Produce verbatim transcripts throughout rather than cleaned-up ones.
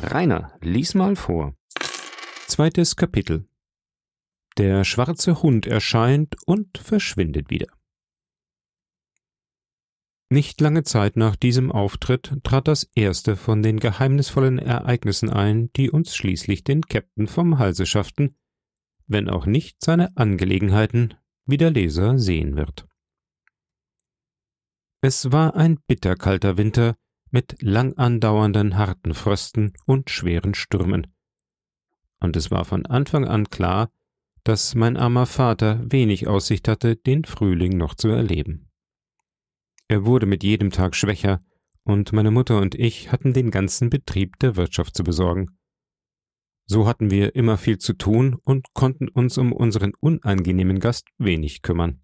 Rainer, lies mal vor. Zweites Kapitel. Der schwarze Hund erscheint und verschwindet wieder. Nicht lange Zeit nach diesem Auftritt trat das erste von den geheimnisvollen Ereignissen ein, die uns schließlich den Käpt'n vom Halse schafften, wenn auch nicht seine Angelegenheiten, wie der Leser sehen wird. Es war ein bitterkalter Winter mit lang andauernden harten Frösten und schweren Stürmen. Und es war von Anfang an klar, dass mein armer Vater wenig Aussicht hatte, den Frühling noch zu erleben. Er wurde mit jedem Tag schwächer, und meine Mutter und ich hatten den ganzen Betrieb der Wirtschaft zu besorgen. So hatten wir immer viel zu tun und konnten uns um unseren unangenehmen Gast wenig kümmern.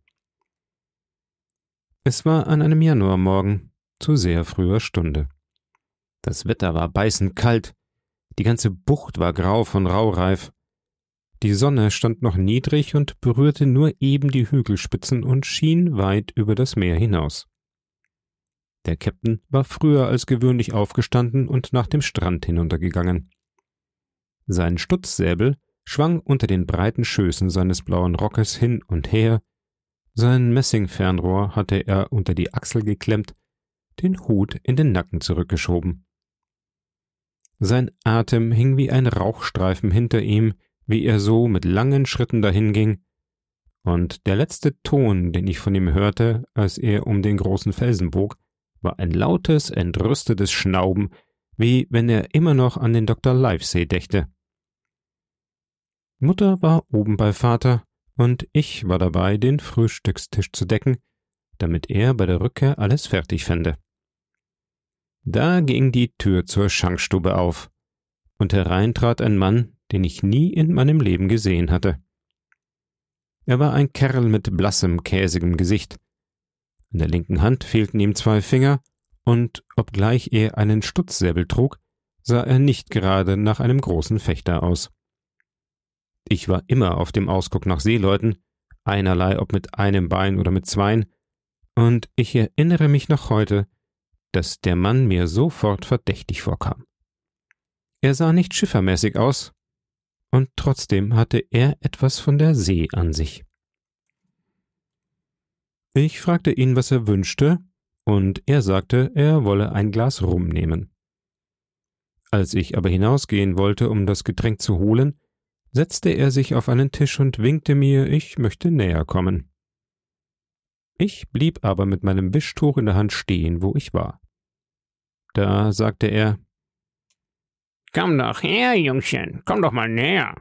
Es war an einem Januarmorgen, zu sehr früher Stunde. Das Wetter war beißend kalt, die ganze Bucht war grau von Raureif. Die Sonne stand noch niedrig und berührte nur eben die Hügelspitzen und schien weit über das Meer hinaus. Der Käpt'n war früher als gewöhnlich aufgestanden und nach dem Strand hinuntergegangen. Sein Stutzsäbel schwang unter den breiten Schößen seines blauen Rockes hin und her, sein Messingfernrohr hatte er unter die Achsel geklemmt, den Hut in den Nacken zurückgeschoben. Sein Atem hing wie ein Rauchstreifen hinter ihm, wie er so mit langen Schritten dahinging, und der letzte Ton, den ich von ihm hörte, als er um den großen Felsen bog, war ein lautes, entrüstetes Schnauben, wie wenn er immer noch an den Doktor Livesey dächte. Mutter war oben bei Vater, und ich war dabei, den Frühstückstisch zu decken, damit er bei der Rückkehr alles fertig fände. Da ging die Tür zur Schankstube auf, und herein trat ein Mann, den ich nie in meinem Leben gesehen hatte. Er war ein Kerl mit blassem, käsigem Gesicht. An der linken Hand fehlten ihm zwei Finger, und obgleich er einen Stutzsäbel trug, sah er nicht gerade nach einem großen Fechter aus. Ich war immer auf dem Ausguck nach Seeleuten, einerlei ob mit einem Bein oder mit zweien, und ich erinnere mich noch heute, dass der Mann mir sofort verdächtig vorkam. Er sah nicht schiffermäßig aus, und trotzdem hatte er etwas von der See an sich. Ich fragte ihn, was er wünschte, und er sagte, er wolle ein Glas Rum nehmen. Als ich aber hinausgehen wollte, um das Getränk zu holen, setzte er sich auf einen Tisch und winkte mir, ich möchte näher kommen. Ich blieb aber mit meinem Wischtuch in der Hand stehen, wo ich war. Da sagte er: »Komm doch her, Jungchen, komm doch mal näher.«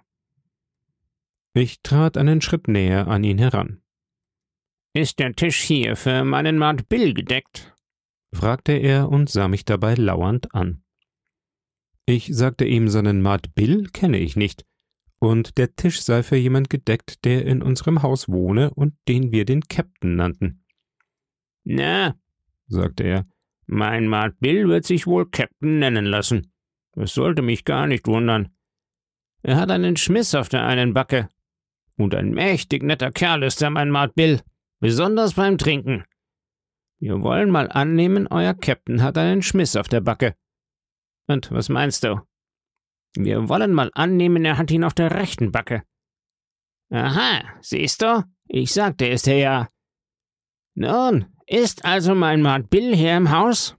Ich trat einen Schritt näher an ihn heran. »Ist der Tisch hier für meinen Mart Bill gedeckt?« fragte er und sah mich dabei lauernd an. Ich sagte ihm, seinen Mart Bill kenne ich nicht, und der Tisch sei für jemand gedeckt, der in unserem Haus wohne und den wir den Käpt'n nannten. »Na«, sagte er, »mein Mart Bill wird sich wohl Käpt'n nennen lassen. Das sollte mich gar nicht wundern. Er hat einen Schmiss auf der einen Backe. Und ein mächtig netter Kerl ist er, mein Mart Bill, besonders beim Trinken. Wir wollen mal annehmen, euer Käpt'n hat einen Schmiss auf der Backe. Und was meinst du? Wir wollen mal annehmen, er hat ihn auf der rechten Backe. Aha, siehst du? Ich sagte es dir ja. Nun, ist also mein Mart Bill hier im Haus?«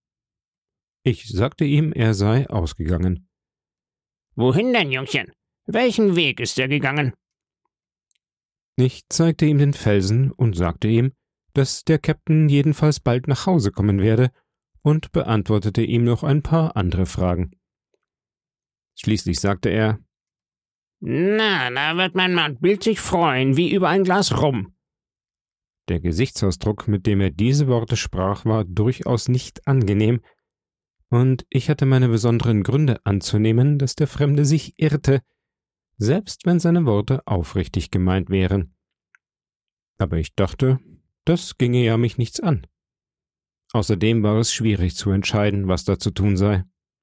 Ich sagte ihm, er sei ausgegangen. »Wohin denn, Jungchen? Welchen Weg ist er gegangen?« Ich zeigte ihm den Felsen und sagte ihm, dass der Käpt'n jedenfalls bald nach Hause kommen werde, und beantwortete ihm noch ein paar andere Fragen. Schließlich sagte er: »Na, da wird mein Mart Bill sich freuen, wie über ein Glas Rum.« Der Gesichtsausdruck, mit dem er diese Worte sprach, war durchaus nicht angenehm, und ich hatte meine besonderen Gründe anzunehmen, dass der Fremde sich irrte, selbst wenn seine Worte aufrichtig gemeint wären. Aber ich dachte, das ginge ja mich nichts an. Außerdem war es schwierig zu entscheiden, was da zu tun sei.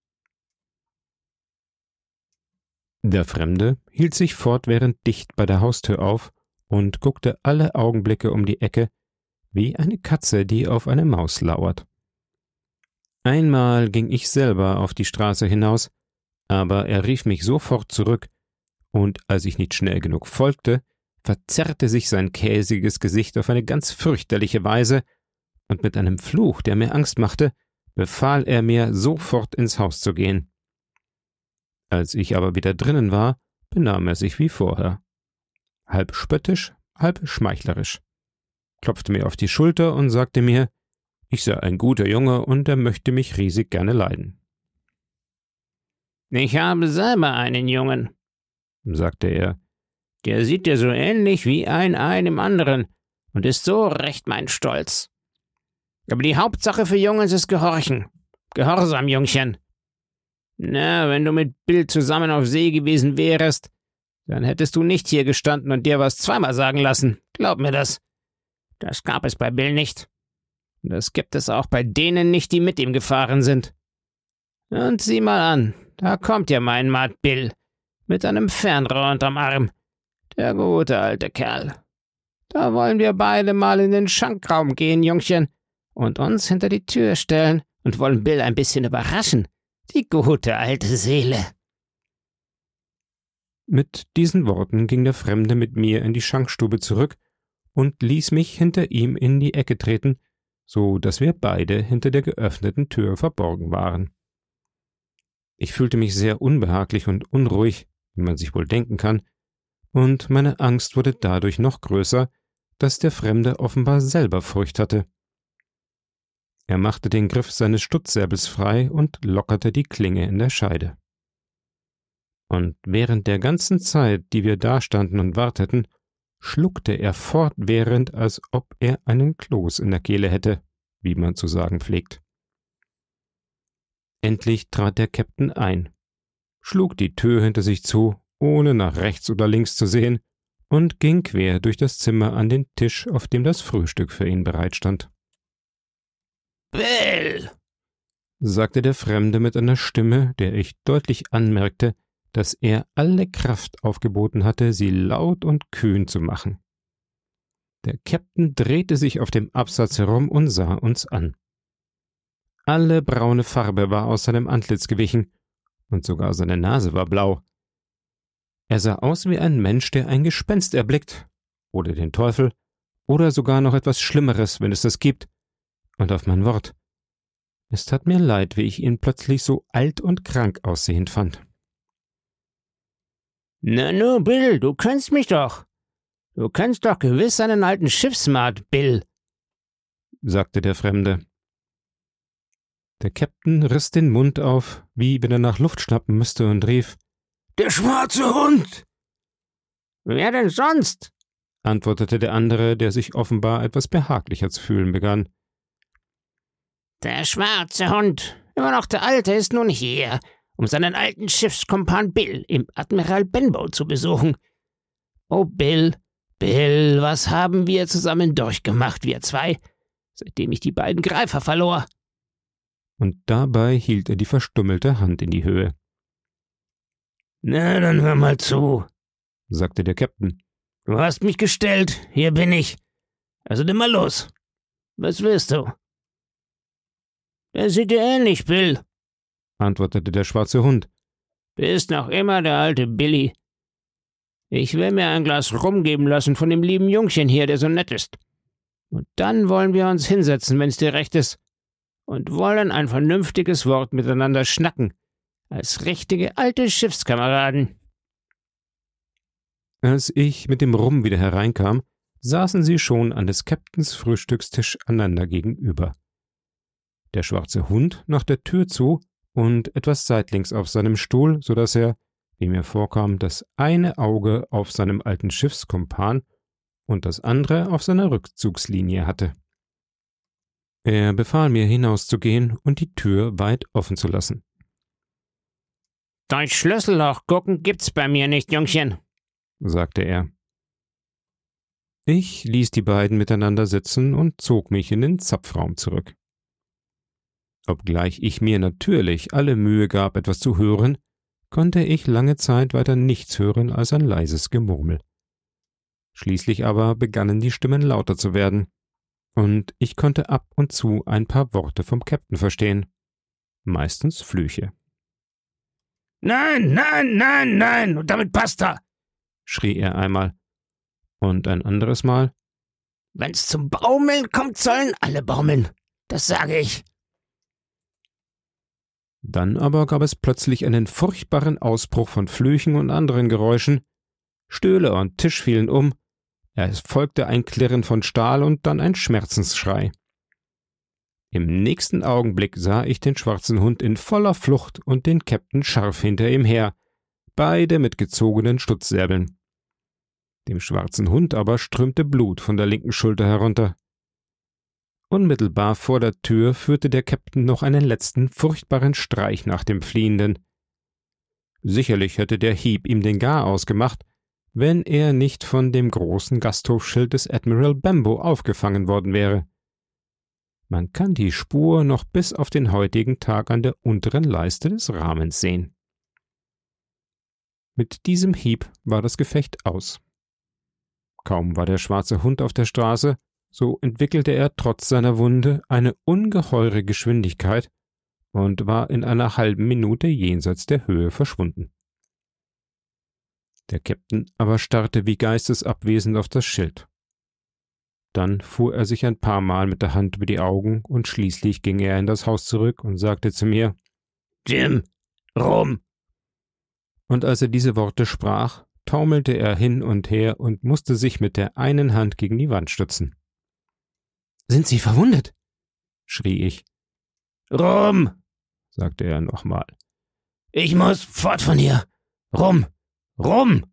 Der Fremde hielt sich fortwährend dicht bei der Haustür auf und guckte alle Augenblicke um die Ecke, wie eine Katze, die auf eine Maus lauert. Einmal ging ich selber auf die Straße hinaus, Aber er rief mich sofort zurück, und als ich nicht schnell genug folgte, verzerrte sich sein käsiges Gesicht auf eine ganz fürchterliche Weise, und mit einem Fluch, der mir Angst machte, befahl er mir, sofort ins Haus zu gehen. Als ich aber wieder drinnen war, benahm er sich wie vorher. Halb spöttisch, halb schmeichlerisch, klopfte mir auf die Schulter und sagte mir, ich sei ein guter Junge und er möchte mich riesig gerne leiden. »Ich habe selber einen Jungen«, sagte er, »der sieht dir so ähnlich wie ein Ei dem anderen und ist so recht mein Stolz. Aber die Hauptsache für Jungens ist Gehorchen. Gehorsam, Jungchen. Na, wenn du mit Bill zusammen auf See gewesen wärest, dann hättest du nicht hier gestanden und dir was zweimal sagen lassen. Glaub mir das. Das gab es bei Bill nicht. Und das gibt es auch bei denen nicht, die mit ihm gefahren sind. Und sieh mal an, da kommt ja mein Mat Bill, mit einem Fernrohr unterm Arm. Der gute alte Kerl. Da wollen wir beide mal in den Schankraum gehen, Jungchen, und uns hinter die Tür stellen und wollen Bill ein bisschen überraschen. Die gute alte Seele.« Mit diesen Worten ging der Fremde mit mir in die Schankstube zurück und ließ mich hinter ihm in die Ecke treten, so dass wir beide hinter der geöffneten Tür verborgen waren. Ich fühlte mich sehr unbehaglich und unruhig, wie man sich wohl denken kann, und meine Angst wurde dadurch noch größer, dass der Fremde offenbar selber Furcht hatte. Er machte den Griff seines Stutzsäbels frei und lockerte die Klinge in der Scheide. Und während der ganzen Zeit, die wir dastanden und warteten, schluckte er fortwährend, als ob er einen Kloß in der Kehle hätte, wie man zu sagen pflegt. Endlich trat der Käpt'n ein, schlug die Tür hinter sich zu, ohne nach rechts oder links zu sehen, und ging quer durch das Zimmer an den Tisch, auf dem das Frühstück für ihn bereitstand. »Bill«, sagte der Fremde mit einer Stimme, der ich deutlich anmerkte, dass er alle Kraft aufgeboten hatte, sie laut und kühn zu machen. Der Käpt'n drehte sich auf dem Absatz herum und sah uns an. Alle braune Farbe war aus seinem Antlitz gewichen, und sogar seine Nase war blau. Er sah aus wie ein Mensch, der ein Gespenst erblickt, oder den Teufel, oder sogar noch etwas Schlimmeres, wenn es das gibt. Und auf mein Wort, es tat mir leid, wie ich ihn plötzlich so alt und krank aussehend fand. »Na nu, Bill, du kennst mich doch. Du kennst doch gewiss einen alten Schiffsmat, Bill«, sagte der Fremde. Der Käpt'n riss den Mund auf, wie wenn er nach Luft schnappen müsste, und rief, »Der schwarze Hund!« »Wer denn sonst?«, antwortete der andere, der sich offenbar etwas behaglicher zu fühlen begann. »Der schwarze Hund, immer noch der Alte, ist nun hier, um seinen alten Schiffskumpan Bill im Admiral Benbow zu besuchen. Oh Bill, Bill, was haben wir zusammen durchgemacht, wir zwei, seitdem ich die beiden Greifer verlor?« Und dabei hielt er die verstummelte Hand in die Höhe. »Na, dann hör mal zu«, sagte der Käpt'n. »Du hast mich gestellt, hier bin ich. Also nimm mal los. Was willst du?« »Der sieht dir ähnlich, Bill«, antwortete der schwarze Hund. »Bist noch immer der alte Billy. Ich will mir ein Glas Rum geben lassen von dem lieben Jungchen hier, der so nett ist. Und dann wollen wir uns hinsetzen, wenn's dir recht ist, und wollen ein vernünftiges Wort miteinander schnacken, als richtige alte Schiffskameraden.« Als ich mit dem Rum wieder hereinkam, saßen sie schon an des Käpt'ns Frühstückstisch einander gegenüber. Der schwarze Hund nach der Tür zu und etwas seitlinks auf seinem Stuhl, so dass er, wie mir vorkam, das eine Auge auf seinem alten Schiffskumpan und das andere auf seiner Rückzugslinie hatte. Er befahl mir, hinauszugehen und die Tür weit offen zu lassen. »Durch Schlüsselloch gucken gibt's bei mir nicht, Jungchen«, sagte er. Ich ließ die beiden miteinander sitzen und zog mich in den Zapfraum zurück. Obgleich ich mir natürlich alle Mühe gab, etwas zu hören, konnte ich lange Zeit weiter nichts hören als ein leises Gemurmel. Schließlich aber begannen die Stimmen lauter zu werden, und ich konnte ab und zu ein paar Worte vom Käpt'n verstehen, meistens Flüche. Nein, nein, nein, nein, und damit basta, schrie er einmal. Und ein anderes Mal: Wenn's zum Baumeln kommt, sollen alle baumeln. Das sage ich. Dann aber gab es plötzlich einen furchtbaren Ausbruch von Flüchen und anderen Geräuschen. Stühle und Tisch fielen um. Es folgte ein Klirren von Stahl und dann ein Schmerzensschrei. Im nächsten Augenblick sah ich den schwarzen Hund in voller Flucht und den Käpt'n scharf hinter ihm her, beide mit gezogenen Stutzsäbeln. Dem schwarzen Hund aber strömte Blut von der linken Schulter herunter. Unmittelbar vor der Tür führte der Käpt'n noch einen letzten furchtbaren Streich nach dem Fliehenden. Sicherlich hätte der Hieb ihm den Garaus gemacht, wenn er nicht von dem großen Gasthofschild des Admiral Benbow aufgefangen worden wäre. Man kann die Spur noch bis auf den heutigen Tag an der unteren Leiste des Rahmens sehen. Mit diesem Hieb war das Gefecht aus. Kaum war der schwarze Hund auf der Straße, so entwickelte er trotz seiner Wunde eine ungeheure Geschwindigkeit und war in einer halben Minute jenseits der Höhe verschwunden. Der Käpt'n aber starrte wie geistesabwesend auf das Schild. Dann fuhr er sich ein paar Mal mit der Hand über die Augen und schließlich ging er in das Haus zurück und sagte zu mir: »Jim, rum!« Und als er diese Worte sprach, taumelte er hin und her und musste sich mit der einen Hand gegen die Wand stützen. »Sind Sie verwundet?« schrie ich. »Rum«, sagte er nochmal. »Ich muss fort von hier. Rum, rum!«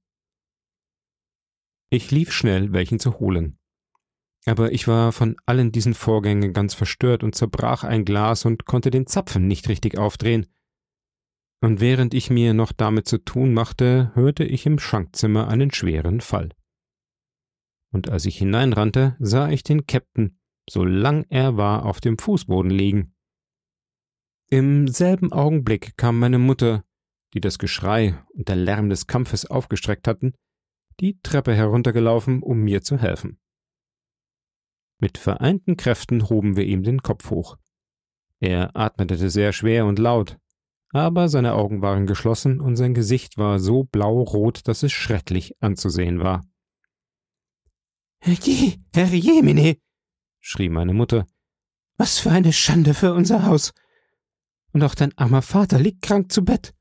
Ich lief schnell, welchen zu holen. Aber ich war von allen diesen Vorgängen ganz verstört und zerbrach ein Glas und konnte den Zapfen nicht richtig aufdrehen. Und während ich mir noch damit zu tun machte, hörte ich im Schankzimmer einen schweren Fall. Und als ich hineinrannte, sah ich den Käpt'n, so lang er war, auf dem Fußboden liegen. Im selben Augenblick kam meine Mutter, die das Geschrei und der Lärm des Kampfes aufgestreckt hatten, die Treppe heruntergelaufen, um mir zu helfen. Mit vereinten Kräften hoben wir ihm den Kopf hoch. Er atmete sehr schwer und laut, aber seine Augen waren geschlossen und sein Gesicht war so blaurot, dass es schrecklich anzusehen war. »Herrje, Herrjemine«, schrie meine Mutter, »was für eine Schande für unser Haus! Und auch dein armer Vater liegt krank zu Bett.«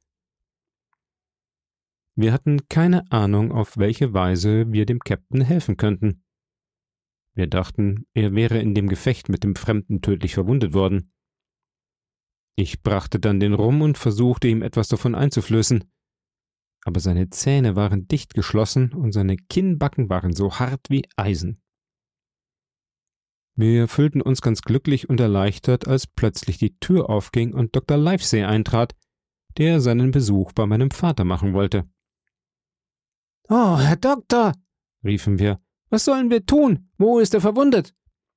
Wir hatten keine Ahnung, auf welche Weise wir dem Käpt'n helfen könnten. Wir dachten, er wäre in dem Gefecht mit dem Fremden tödlich verwundet worden. Ich brachte dann den Rum und versuchte, ihm etwas davon einzuflößen. Aber seine Zähne waren dicht geschlossen und seine Kinnbacken waren so hart wie Eisen. Wir fühlten uns ganz glücklich und erleichtert, als plötzlich die Tür aufging und Doktor Livesey eintrat, der seinen Besuch bei meinem Vater machen wollte. »Oh, Herr Doktor«, riefen wir, »was sollen wir tun? Wo ist er verwundet?«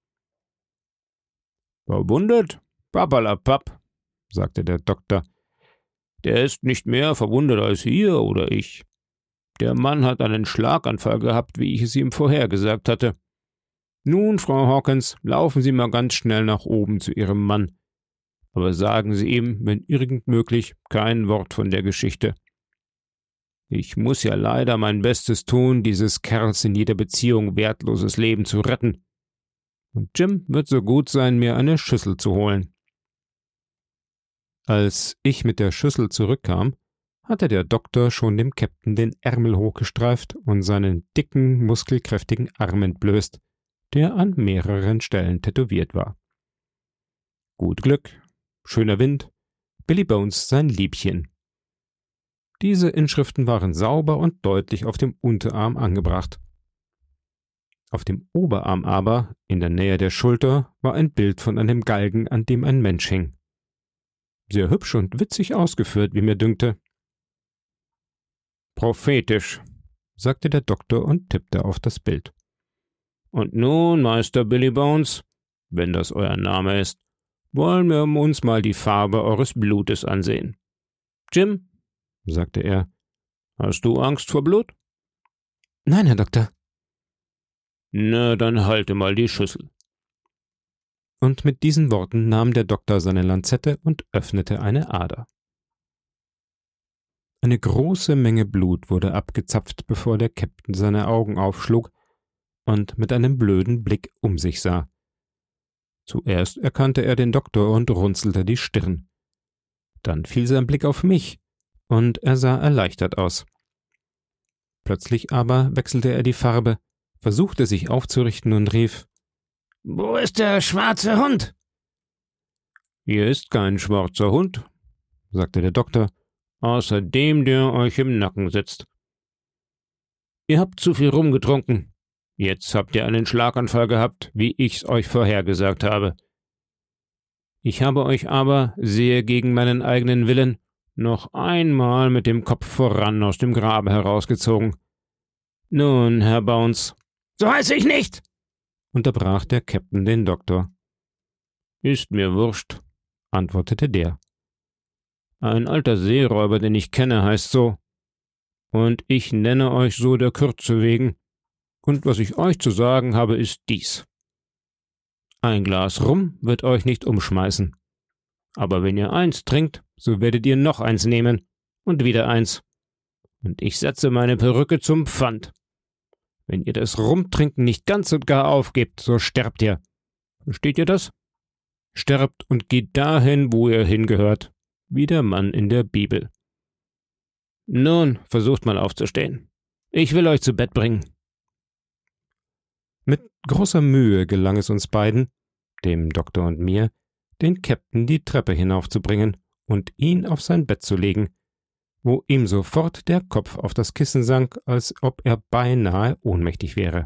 »Verwundet? Papperlapapp«, sagte der Doktor. »Der ist nicht mehr verwundet als ihr oder ich. Der Mann hat einen Schlaganfall gehabt, wie ich es ihm vorhergesagt hatte. Nun, Frau Hawkins, laufen Sie mal ganz schnell nach oben zu Ihrem Mann. Aber sagen Sie ihm, wenn irgend möglich, kein Wort von der Geschichte. Ich muss ja leider mein Bestes tun, dieses Kerls in jeder Beziehung wertloses Leben zu retten. Und Jim wird so gut sein, mir eine Schüssel zu holen.« Als ich mit der Schüssel zurückkam, hatte der Doktor schon dem Käpt'n den Ärmel hochgestreift und seinen dicken, muskelkräftigen Arm entblößt, der an mehreren Stellen tätowiert war. Gut Glück, schöner Wind, Billy Bones sein Liebchen. Diese Inschriften waren sauber und deutlich auf dem Unterarm angebracht. Auf dem Oberarm aber, in der Nähe der Schulter, war ein Bild von einem Galgen, an dem ein Mensch hing. Sehr hübsch und witzig ausgeführt, wie mir dünkte. »Prophetisch«, sagte der Doktor und tippte auf das Bild. »Und nun, Meister Billy Bones, wenn das euer Name ist, wollen wir uns mal die Farbe eures Blutes ansehen. Jim«, sagte er, »hast du Angst vor Blut?« »Nein, Herr Doktor.« »Na, dann halte mal die Schüssel.« Und mit diesen Worten nahm der Doktor seine Lanzette und öffnete eine Ader. Eine große Menge Blut wurde abgezapft, bevor der Käpt'n seine Augen aufschlug und mit einem blöden Blick um sich sah. Zuerst erkannte er den Doktor und runzelte die Stirn. Dann fiel sein Blick auf mich, und er sah erleichtert aus. Plötzlich aber wechselte er die Farbe, versuchte sich aufzurichten und rief: »Wo ist der schwarze Hund?« »Hier ist kein schwarzer Hund«, sagte der Doktor, »außer dem, der euch im Nacken sitzt. Ihr habt zu viel rumgetrunken. Jetzt habt ihr einen Schlaganfall gehabt, wie ich's euch vorhergesagt habe. Ich habe euch aber, sehr gegen meinen eigenen Willen, noch einmal mit dem Kopf voran aus dem Grabe herausgezogen. Nun, Herr Bounds.« »So heiße ich nicht«, unterbrach der Käpt'n den Doktor. »Ist mir wurscht«, antwortete der. »Ein alter Seeräuber, den ich kenne, heißt so. Und ich nenne euch so der Kürze wegen. Und was ich euch zu sagen habe, ist dies. Ein Glas Rum wird euch nicht umschmeißen. Aber wenn ihr eins trinkt, so werdet ihr noch eins nehmen und wieder eins. Und ich setze meine Perücke zum Pfand. Wenn ihr das Rumtrinken nicht ganz und gar aufgebt, so sterbt ihr. Versteht ihr das? Sterbt und geht dahin, wo ihr hingehört, wie der Mann in der Bibel. Nun, versucht mal aufzustehen. Ich will euch zu Bett bringen.« Mit großer Mühe gelang es uns beiden, dem Doktor und mir, den Käpt'n die Treppe hinaufzubringen und ihn auf sein Bett zu legen, wo ihm sofort der Kopf auf das Kissen sank, als ob er beinahe ohnmächtig wäre.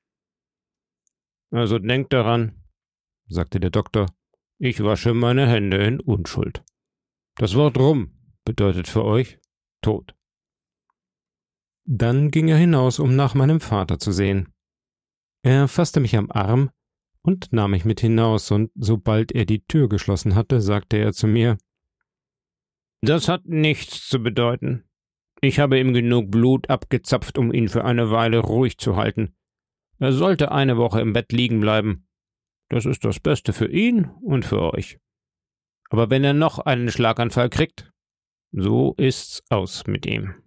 »Also denkt daran«, sagte der Doktor, »ich wasche meine Hände in Unschuld. Das Wort Rum bedeutet für euch Tod.« Dann ging er hinaus, um nach meinem Vater zu sehen. Er fasste mich am Arm und nahm mich mit hinaus, und sobald er die Tür geschlossen hatte, sagte er zu mir: »Das hat nichts zu bedeuten. Ich habe ihm genug Blut abgezapft, um ihn für eine Weile ruhig zu halten. Er sollte eine Woche im Bett liegen bleiben. Das ist das Beste für ihn und für euch. Aber wenn er noch einen Schlaganfall kriegt, so ist's aus mit ihm.«